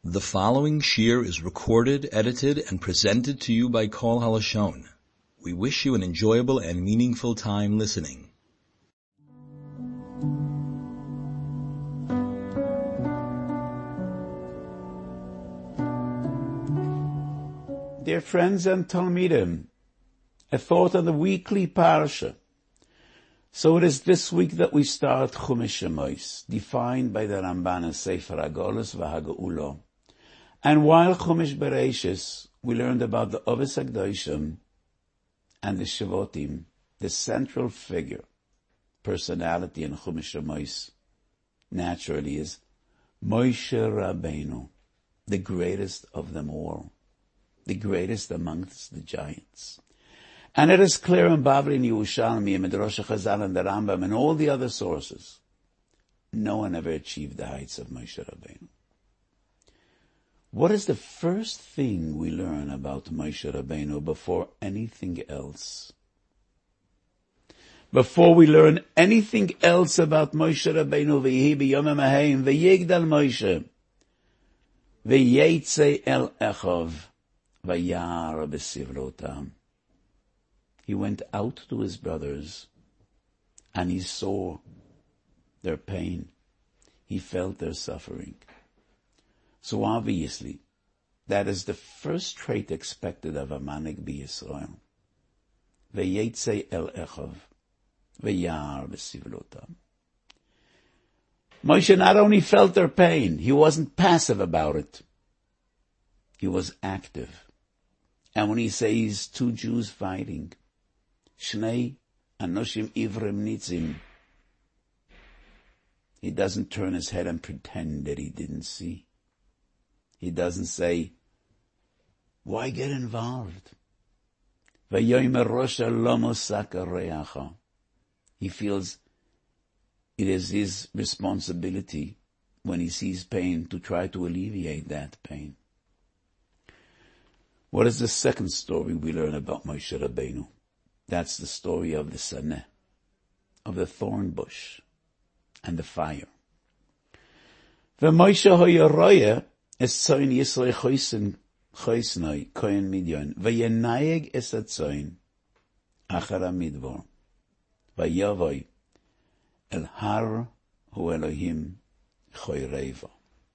The following shir is recorded, edited, and presented to you by Kol Halashon. We wish you an enjoyable and meaningful time listening. Dear friends and Talmidim, a thought on the weekly parsha. So it is this week that we start Chumash Shemos, defined by the Ramban as Sefer HaGolus v'HaGeulah. And while Chumash Bereishis, we learned about the Ovis HaKdoshim and the Shavotim, the central figure, personality in Chumash Shemos, naturally is Moshe Rabbeinu, the greatest of them all, the greatest amongst the giants. And it is clear in Bavli and Yerushalmi and Midrash Chazal and the Rambam and all the other sources, no one ever achieved the heights of Moshe Rabbeinu. What is the first thing we learn about Moshe Rabbeinu before anything else? Before we learn anything else about Moshe Rabbeinu, v'yihi b'yomim ha'heim, v'yigdal Moshe, v'yetze el Echov, v'yar b'sivlotam. He went out to his brothers, and he saw their pain. He felt their suffering. So obviously, that is the first trait expected of a Manik b'Yisrael. V'yetze el Echov, v'yar b'sivlotam. Moshe not only felt their pain, he wasn't passive about it. He was active. And when he says two Jews fighting, Shnei Anoshim Ivrim Nitzim, he doesn't turn his head and pretend that he didn't see. He doesn't say, why get involved? He feels it is his responsibility when he sees pain to try to alleviate that pain. What is the second story we learn about Moshe Rabbeinu? That's the story of the Saneh, of the thorn bush and the fire. V'Moshe hoyoroye es tzoin Yisroi choisnoi kohen midyon v'yenayeg es atzoin achar hamidbar v'yavoi el har hu Elohim choyreva.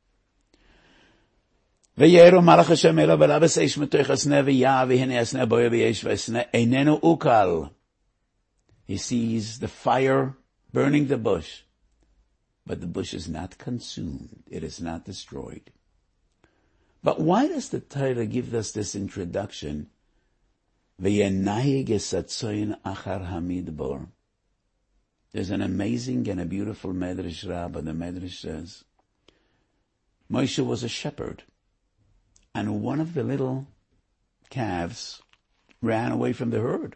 V'yeru malach Hashem elo v'labes eish metoich asneh v'yah v'hine asneh boye v'yesh v'asneh einenu ukal. He sees the fire burning the bush, but the bush is not consumed. It is not destroyed. But why does the Torah give us this introduction? V'yenayeg es atzoin achar hamidbar. There's an amazing and a beautiful Medrash Rabbah. The Medrash says, Moshe was a shepherd. And one of the little calves ran away from the herd.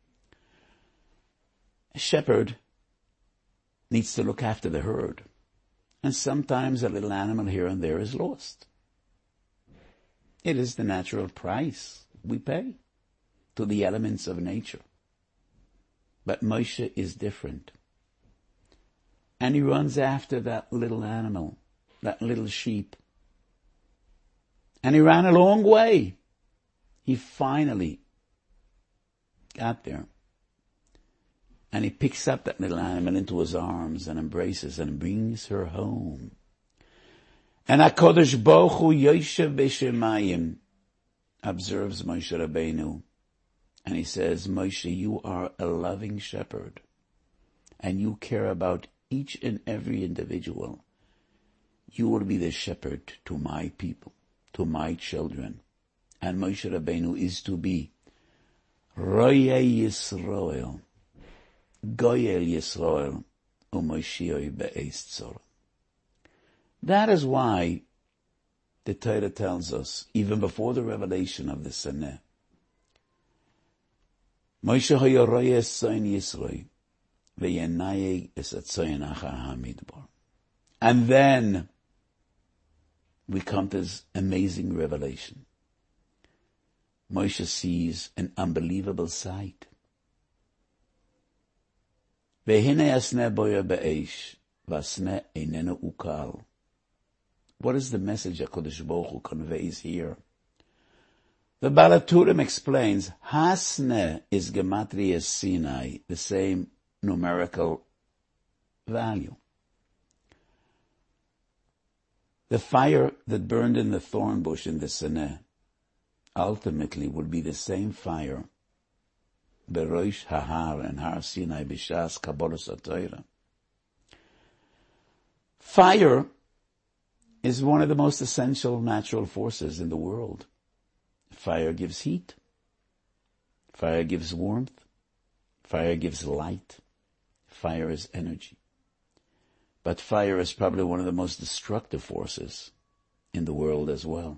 A shepherd needs to look after the herd. And sometimes a little animal here and there is lost. It is the natural price we pay to the elements of nature. But Moshe is different. And he runs after that little animal, that little sheep. And he ran a long way. He finally got there. And he picks up that little animal into his arms and embraces and brings her home. And HaKadosh Baruch Hu Yoshev B'Shemayim observes Moshe Rabbeinu. And he says, Moshe, you are a loving shepherd. And you care about each and every individual. You will be the shepherd to my people, to my children. And Moshe Rabbeinu is to be Royei Yisrael, Goyel Yisrael, Umoshioi Be'ez Tzor. That is why the Torah tells us, even before the revelation of the Saneh, Moshe hoyoroye es tzoin Yisroi, ve'yenayeg es atzoin achar hamidbar. And then we come to this amazing revelation. Moshe sees an unbelievable sight. Ve'hine asneh boya be'esh, v'asneh einenu ukal. What is the message HaKadosh Baruch Hu conveys here? The Baal HaTurim explains, Hasne is Gematria Sinai, the same numerical value. The fire that burned in the thorn bush in the Sinai ultimately will be the same fire Beroish Hahar and Har Sinai Bishas Kabbalas HaTorah. Fire is one of the most essential natural forces in the world. Fire gives heat. Fire gives warmth. Fire gives light. Fire is energy. But fire is probably one of the most destructive forces in the world as well.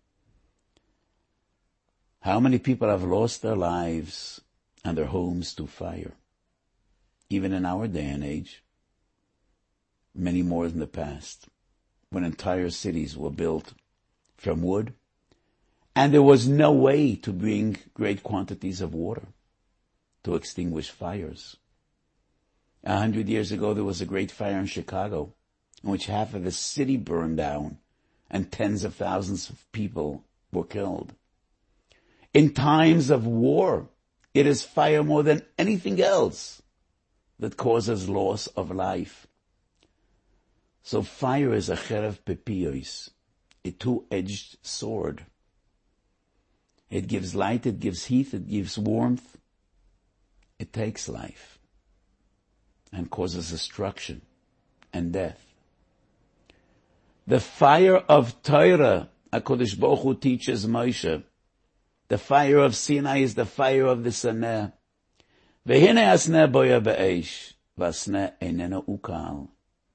How many people have lost their lives and their homes to fire? Even in our day and age, many more than the past, when entire cities were built from wood, and there was no way to bring great quantities of water to extinguish fires. 100 years ago, there was a great fire in Chicago, in which half of the city burned down, and tens of thousands of people were killed. In times of war, it is fire more than anything else that causes loss of life. So fire is a cherev pepiyos, a two-edged sword. It gives light, it gives heat, it gives warmth. It takes life and causes destruction and death. The fire of Torah, HaKadosh Baruch Hu teaches Moshe, the fire of Sinai is the fire of the Saneh. Vehine asneh boya be'esh, v'asneh eineno ukal.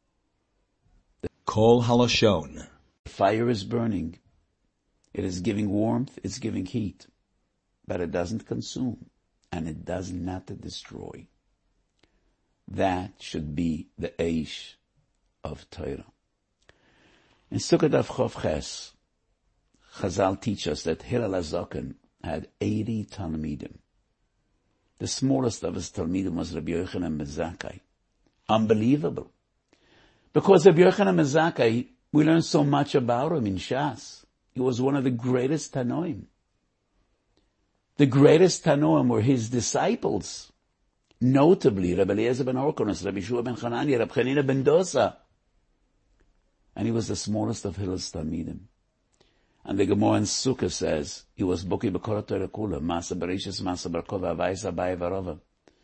Kol Halashon. The fire is burning. It is giving warmth, it's giving heat, but it doesn't consume, and it does not destroy. That should be the Eish of Torah. In Sukkot Daf Chof Ches, Chazal teach us that Hillel HaZaken had 80 Talmidim. The smallest of his Talmidim was Rabbi Yochanan ben Zakkai. Unbelievable. Because Rabbi Yochanan ben Zakkai, we learn so much about him in Shas. He was one of the greatest Tanoim. The greatest Tanoim were his disciples. Notably, Rabbi Eliezer ben Horkonos, Rabbi Shua ben Chananya, Rabbi Chanina ben Dosa. And he was the smallest of Hillel's Talmidim. And the Gemara in Sukkah says, he was Boki B'Kol HaTorah Kula, Masa Bereshis, Masa Barkova, Avayis, Abaye, Varova.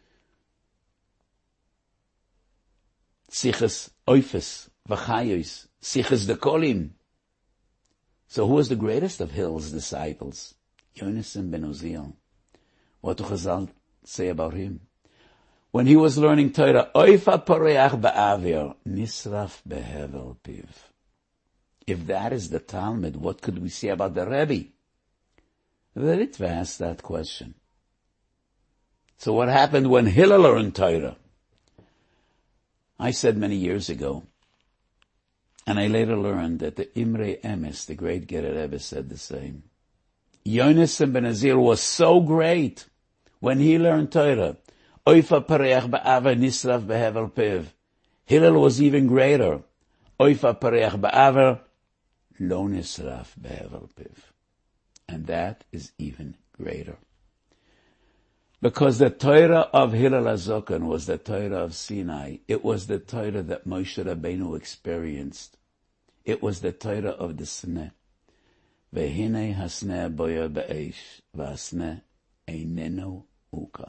Sichas Oifes, Vachayos, Sichas Dekolim. So who was the greatest of Hillel's disciples? Yonasan ben Uziel. What do Chazal say about him? When he was learning Torah, Oifa Pareach Ba'avir, Nisraf Behevel Piv. If that is the Talmud, what could we say about the Rebbe? The Ritva asked that question. So what happened when Hillel learned Torah? I said many years ago, and I later learned that the Imre Emes, the great Gerer Rebbe, said the same. Yonasan ben Uziel was so great when he learned Torah. Oifa Pareach Ba'aver Nisraf Behevel Piv. Hillel was even greater. Oifa Pareach Ba'aver Lo Nisraf Behevel Piv. And that is even greater. Because the Torah of Hillel HaZaken was the Torah of Sinai. It was the Torah that Moshe Rabbeinu experienced. It was the Torah of the Sneh. Vehine hasneh boya be'esh, v'hasneh eineno ukal.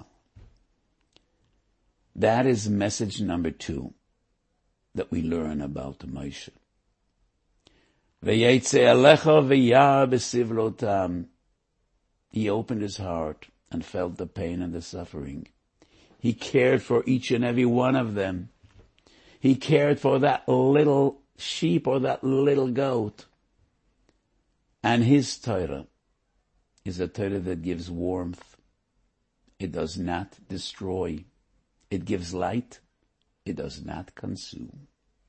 That is message number 2 that we learn about Moshe. V'yetze alecha v'yar b'sivlotam. He opened his heart and felt the pain and the suffering. He cared for each and every one of them. He cared for that little sheep or that little goat. And his Torah is a Torah that gives warmth. It does not destroy. It gives light. It does not consume.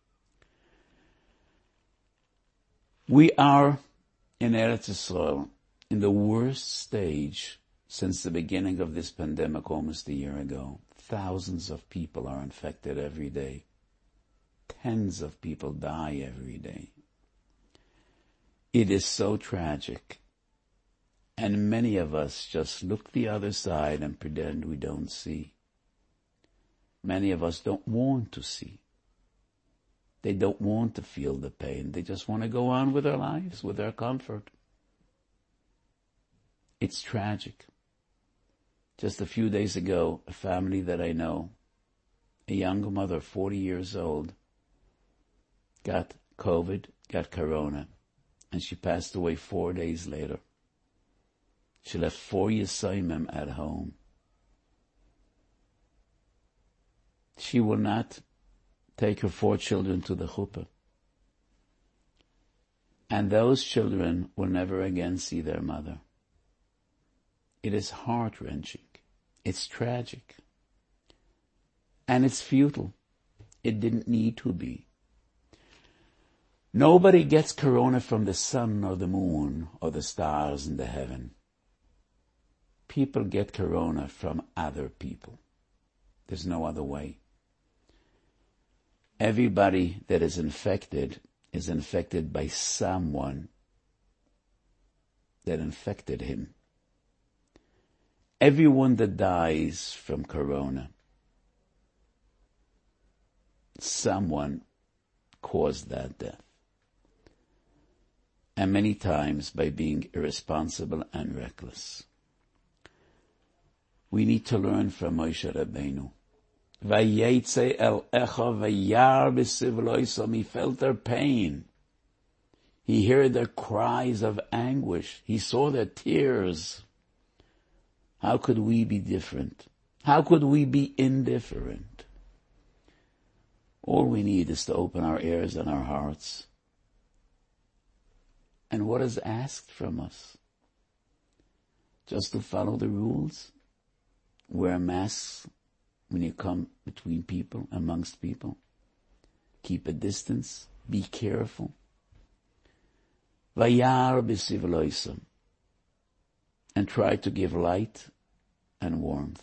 We are in Eretz Yisrael in the worst stage since the beginning of this pandemic almost a year ago. Thousands of people are infected every day. Tens of people die every day. It is so tragic. And many of us just look the other side and pretend we don't see. Many of us don't want to see. They don't want to feel the pain. They just want to go on with their lives, with their comfort. It's tragic. Just a few days ago, a family that I know, a young mother, 40 years old, got COVID, got corona, and she passed away 4 days later. She left 4 Yesayimim at home. She will not take her 4 children to the chuppah. And those children will never again see their mother. It is heart-wrenching. It's tragic. And it's futile. It didn't need to be. Nobody gets corona from the sun or the moon or the stars in the heaven. People get corona from other people. There's no other way. Everybody that is infected by someone that infected him. Everyone that dies from corona, someone caused that death. And many times by being irresponsible and reckless. We need to learn from Moshe Rabbeinu. Vayetze el echa vayar b'sivloisom. He felt their pain. He heard their cries of anguish. He saw their tears. How could we be different? How could we be indifferent? All we need is to open our ears and our hearts. And what is asked from us? Just to follow the rules? Wear masks when you come between people, amongst people. Keep a distance. Be careful. Vayar b'sivloisam. And try to give light and warmth.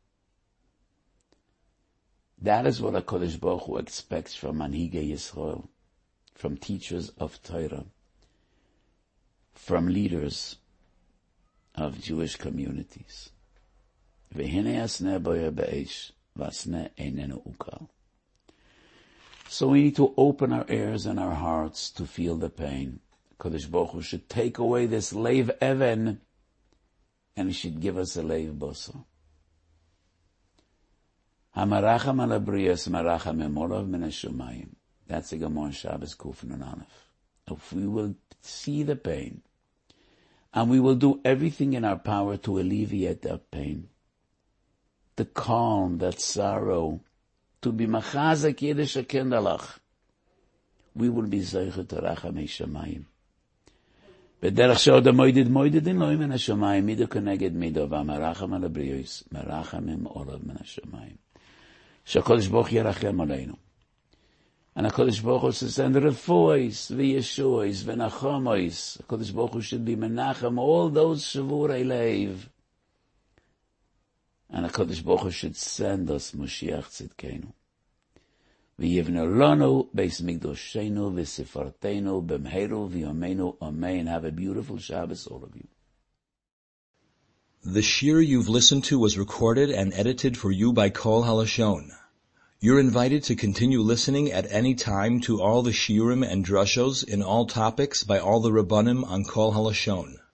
That is what HaKadosh Baruch Hu expects from Manhigei Yisrael, from teachers of Torah, from leaders of Jewish communities. So we need to open our ears and our hearts to feel the pain. HaKadosh Baruch Hu should take away this leiv even, and He should give us a leiv basar. Hamaracham al abriyas maracham emolav min hashamayim. That's the Gemara Shabbos Kuf Nun Aleph. If we will see the pain, and we will do everything in our power to alleviate that pain, to calm that sorrow, to be machazak Yiddish kindalach, we will be zeicher to rachamei shamayim. B'derech she'odam moidid in loim min hashamayim, mido keneged mido, v'amaracham al abriyos maracham olav min hashamayim. HaKadosh Baruch Hu yerachem aleinu. And HaKadosh Baruch Hu says, and refuos, v'yeshuos, v'nachamois. HaKadosh Baruch Hu should be menachem all those shavurei leiv. And HaKadosh Baruch Hu should send us Moshiach Tzidkenu. V'yivnu lanu beis mikdosheinu v'sifarteinu b'mheru v'yomeinu amen. Have a beautiful Shabbos, all of you. The shir you've listened to was recorded and edited for you by Kol HaLashon. You're invited to continue listening at any time to all the shiurim and drushos in all topics by all the Rabbanim on Kol HaLashon.